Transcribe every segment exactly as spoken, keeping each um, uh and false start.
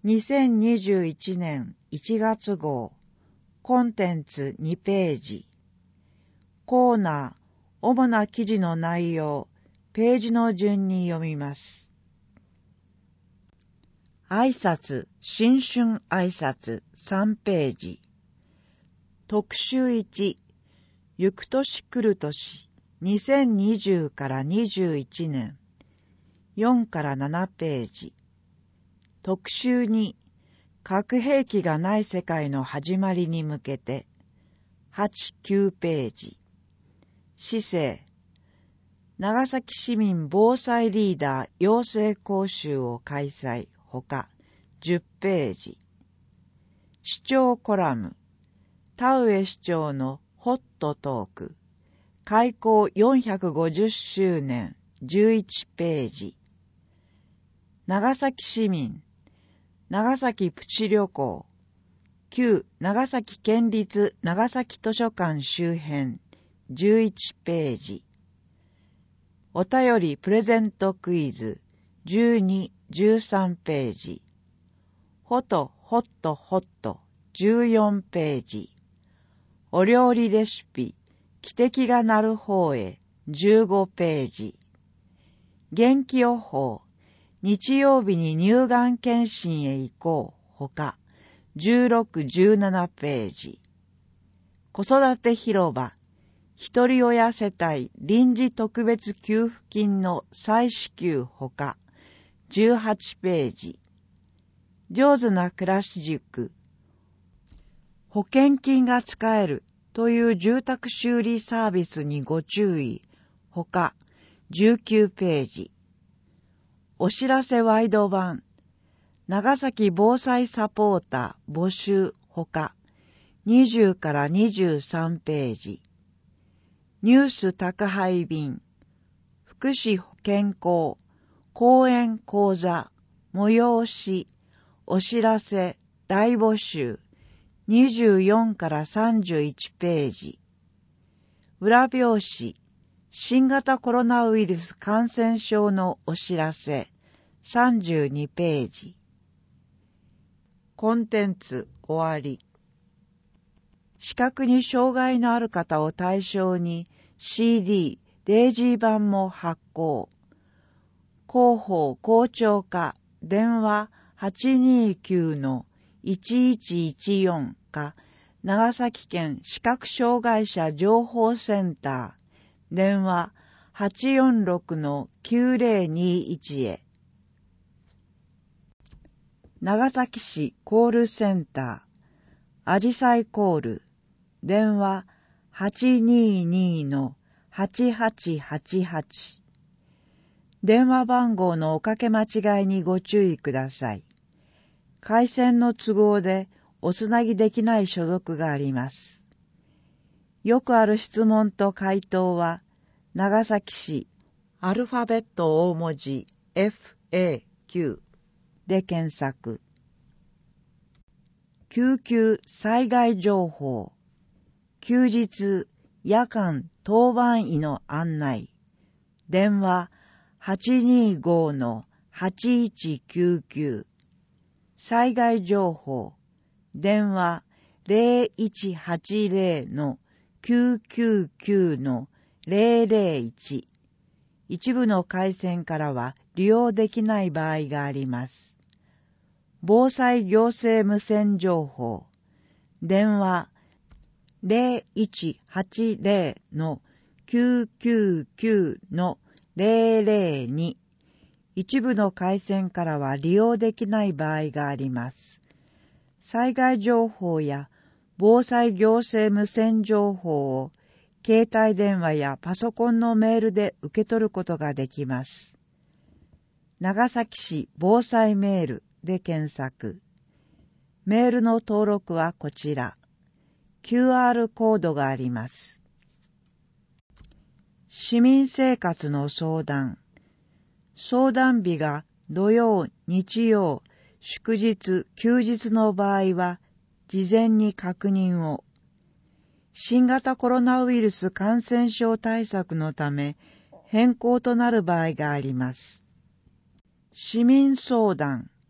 にせんにじゅういちねんいちがつ号コンテンツにページコーナー主な記事の内容ページの順に読みます。挨拶新春挨拶さんページ特集いちゆく年来る年にせんにじゅうからにじゅういちねんよんからななページ特集に核兵器がない世界の始まりに向けてはち、きゅうページ市政長崎市民防災リーダー養成講習を開催ほかじゅっページ市長コラム田上市長のホットトーク開港よんひゃくごじゅっしゅうねんじゅういちページ長崎市民長崎プチ旅行旧長崎県立長崎図書館周辺じゅういちページお便りプレゼントクイズじゅうに、じゅうさんページホトホットホットじゅうよんページお料理レシピ汽笛が鳴る方へじゅうごページ元気予報日曜日に乳がん検診へ行こうほかじゅうろく、じゅうななページ子育て広場一人親世帯臨時特別給付金の再支給ほかじゅうはちページ上手な暮らし塾保険金が使えるという住宅修理サービスにご注意ほかじゅうきゅうページお知らせワイド版長崎防災サポーター募集ほかにじゅうからにじゅうさんページニュース宅配便福祉健康講演講座催しお知らせ大募集にじゅうよんからさんじゅういちページ裏表紙新型コロナウイルス感染症のお知らせさんじゅうにページコンテンツ終わり視覚に障害のある方を対象に シーディー、デイジー版も発行広報校長課電話 はちにきゅうのいちいちいちよん か長崎県視覚障害者情報センター電話 はちよんろくのきゅうぜろにいち へ長崎市コールセンターあじさいコール電話 はちににのはちはちはちはち 電話番号のおかけ間違いにご注意ください。回線の都合でおつなぎできない所属があります。よくある質問と回答は長崎市アルファベット大文字 エフエーキュー で検索救急災害情報休日夜間当番医の案内電話 はちにごのはちいちきゅうきゅう 災害情報電話 ゼロいちはちゼロのきゅうきゅうきゅうのゼロゼロいち 一部の回線からは利用できない場合があります。防災行政無線情報電話ゼロいちはちゼロのきゅうきゅうきゅうのゼロゼロに 一部の回線からは利用できない場合があります。災害情報や防災行政無線情報を携帯電話やパソコンのメールで受け取ることができます。長崎市防災メールで検索。メールの登録はこちら。キューアール コードがあります。市民生活の相談。相談日が土曜、日曜、祝日、休日の場合は事前に確認を。新型コロナウイルス感染症対策のため変更となる場合があります。市民相談。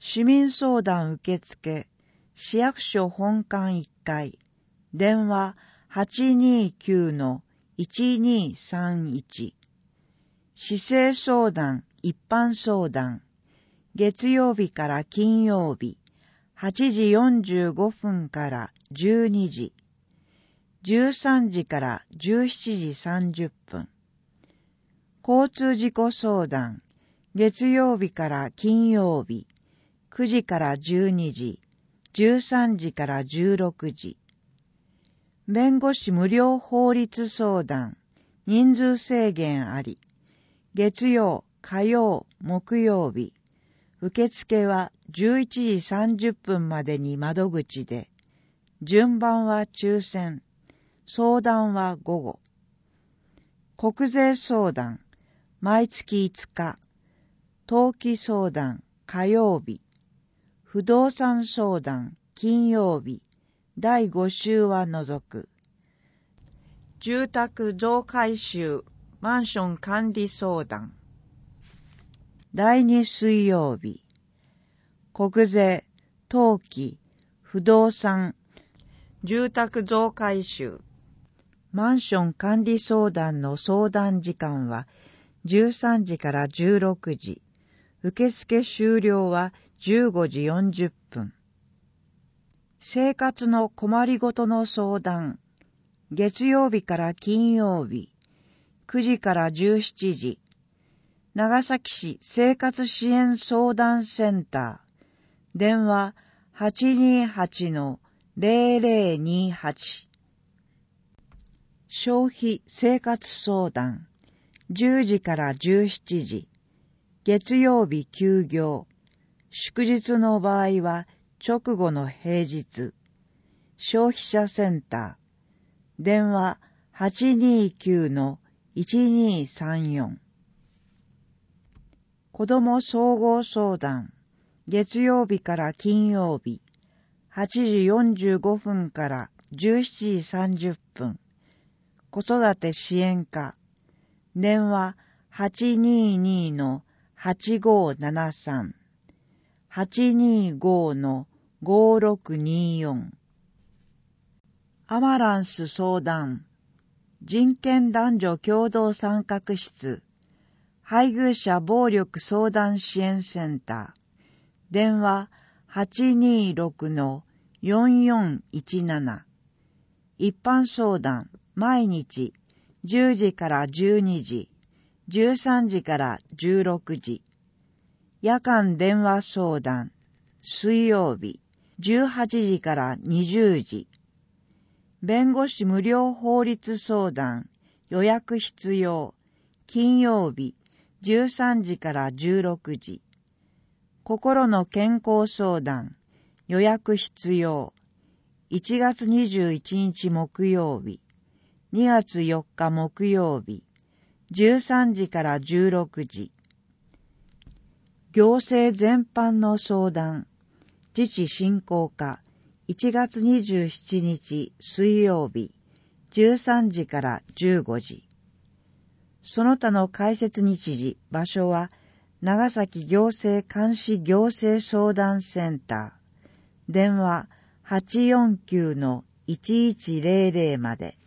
市民相談受付、市役所本館いっかい、電話 はちにきゅうのいちにさんいち。市政相談、一般相談、月曜日から金曜日、はちじよんじゅうごふんからじゅうにじ、じゅうさんじからじゅうしちじさんじゅっぷん。交通事故相談、月曜日から金曜日、くじからじゅうにじ、じゅうさんじからじゅうろくじ。弁護士無料法律相談、人数制限あり、月曜、火曜、木曜日、受付はじゅういちじさんじゅっぷんまでに窓口で、順番は抽選、相談は午後。国税相談、毎月いつか、登記相談、火曜日、不動産相談、金曜日、だいご週は除く。住宅増改修、マンション管理相談、だいに水曜日、国税、登記、不動産、住宅増改修、マンション管理相談の相談時間はじゅうさんじからじゅうろくじ、受付終了はじゅうごじよんじゅっぷん。生活の困りごとの相談、月曜日から金曜日、くじからじゅうしちじ、長崎市生活支援相談センター、電話 はちにはちのゼロゼロにはち。消費生活相談、じゅうじからじゅうしちじ、月曜日休業、祝日の場合は直後の平日、消費者センター、電話 はちにきゅうのいちにさんよん。子ども総合相談、月曜日から金曜日、はちじよんじゅうごふんからじゅうしちじさんじゅっぷん。子育て支援課、電話 はちににのはちごななさん、はちにごのごろくによん。アマランス相談、人権男女共同参画室、配偶者暴力相談支援センター、電話 はちにろくのよんよんいちなな。一般相談、毎日じゅうじからじゅうにじ、じゅうさんじからじゅうろくじ。夜間電話相談、水曜日じゅうはちじからにじゅうじ。弁護士無料法律相談、予約必要、金曜日じゅうさんじからじゅうろくじ。心の健康相談、予約必要、いちがつにじゅういちにち木曜日、にがつよっか木曜日、じゅうさんじからじゅうろくじ。行政全般の相談、自治振興課、いちがつにじゅうしちにち水曜日、じゅうさんじからじゅうごじ。その他の開設日時、場所は、長崎行政監視行政相談センター、電話 はちよんきゅうのいちいちゼロゼロ まで。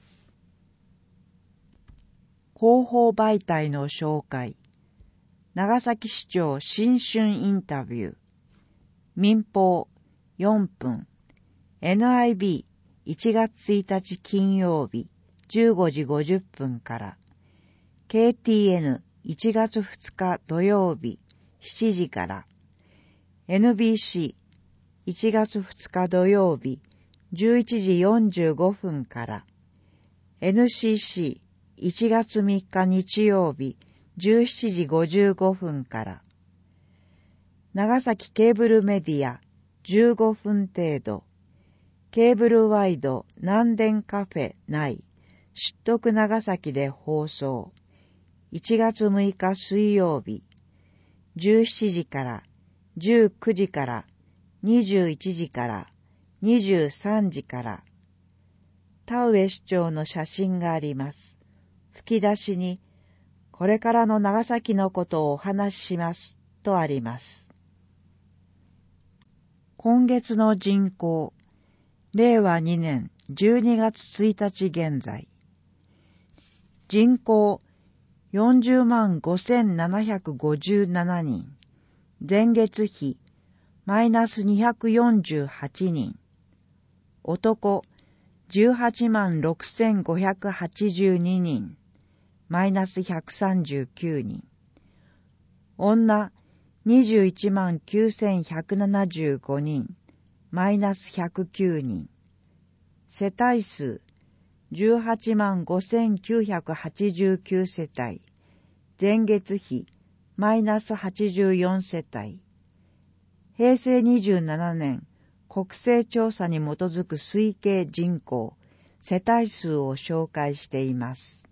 広報媒体の紹介、長崎市長新春インタビュー、民放よんぷん、エヌアイビーいちがつついたち金曜日じゅうごじごじゅっぷんから、ケーティーエヌいちがつふつか土曜日しちじから、エヌビーシーいちがつふつか土曜日じゅういちじよんじゅうごふんから、エヌシーシーいちがつみっか日曜日じゅうしちじごじゅうごふんから、長崎ケーブルメディアじゅうごふん程度、ケーブルワイド南電カフェ内知得長崎で放送、いちがつむいか水曜日じゅうしちじからじゅうくじからにじゅういちじからにじゅうさんじから、田上市長の写真があります。吹き出しに、これからの長崎のことをお話ししますとあります。 今月の人口、れいわにねんじゅうにがつついたち現在。人口よんじゅうまんごせんななひゃくごじゅうななにん。前月比マイナスにひゃくよんじゅうはちにん。男じゅうはちまんろくせんごひゃくはちじゅうににん。マイナスひゃくさんじゅうきゅうにん。女にじゅういちまんきゅうせんひゃくななじゅうごにん。マイナスひゃくきゅうにん。世帯数じゅうはちまんごせんきゅうひゃくはちじゅうきゅう世帯。前月比マイナスはちじゅうよん世帯。へいせいにじゅうななねん国勢調査に基づく推計人口、世帯数を紹介しています。